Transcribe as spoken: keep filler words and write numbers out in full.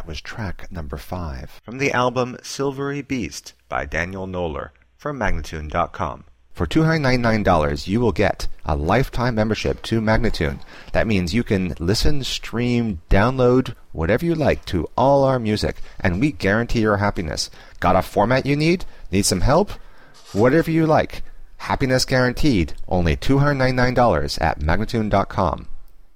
that was track number five from the album Silvery Beast by Daniel Noller from Magnatune dot com. For two hundred ninety-nine dollars, you will get a lifetime membership to Magnatune. That means you can listen, stream, download, whatever you like to all our music, and we guarantee your happiness. Got a format you need? Need some help? Whatever you like. Happiness guaranteed. Only two hundred ninety-nine dollars at Magnatune dot com.